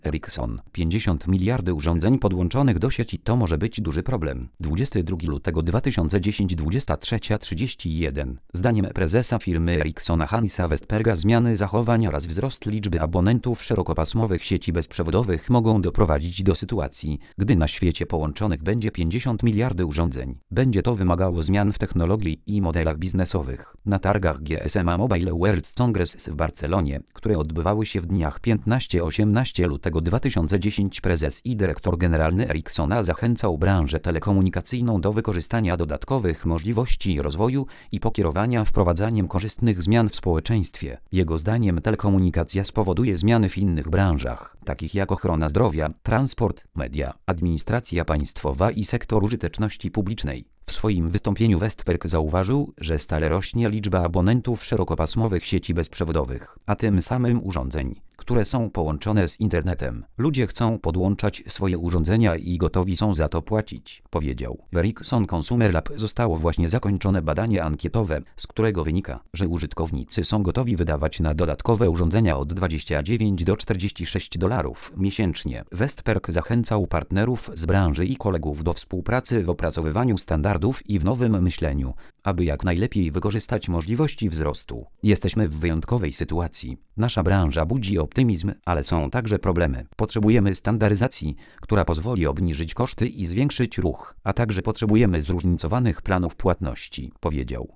Ericsson. 50 miliardy urządzeń podłączonych do sieci to może być duży problem. 22 lutego 2010 23:31. Zdaniem prezesa firmy Ericssona Hansa Westberga zmiany zachowań oraz wzrost liczby abonentów szerokopasmowych sieci bezprzewodowych mogą doprowadzić do sytuacji, gdy na świecie połączonych będzie 50 miliardy urządzeń. Będzie to wymagało zmian w technologii i modelach biznesowych. Na targach GSMA Mobile World Congress w Barcelonie, które odbywały się w dniach 15-18 lutego 2010, prezes i dyrektor generalny Ericssona zachęcał branżę telekomunikacyjną do wykorzystania dodatkowych możliwości rozwoju i pokierowania wprowadzaniem korzystnych zmian w społeczeństwie. Jego zdaniem telekomunikacja spowoduje zmiany w innych branżach, takich jak ochrona zdrowia, transport, media, administracja państwowa i sektor użyteczności publicznej. W swoim wystąpieniu Westberg zauważył, że stale rośnie liczba abonentów szerokopasmowych sieci bezprzewodowych, a tym samym urządzeń, które są połączone z internetem. Ludzie chcą podłączać swoje urządzenia i gotowi są za to płacić, powiedział. W Ericsson Consumer Lab zostało właśnie zakończone badanie ankietowe, z którego wynika, że użytkownicy są gotowi wydawać na dodatkowe urządzenia od 29 do 46 dolarów miesięcznie. Westberg zachęcał partnerów z branży i kolegów do współpracy w opracowywaniu standardów i w nowym myśleniu, aby jak najlepiej wykorzystać możliwości wzrostu. Jesteśmy w wyjątkowej sytuacji. Nasza branża budzi optymizm, ale są także problemy. Potrzebujemy standaryzacji, która pozwoli obniżyć koszty i zwiększyć ruch, a także potrzebujemy zróżnicowanych planów płatności, powiedział.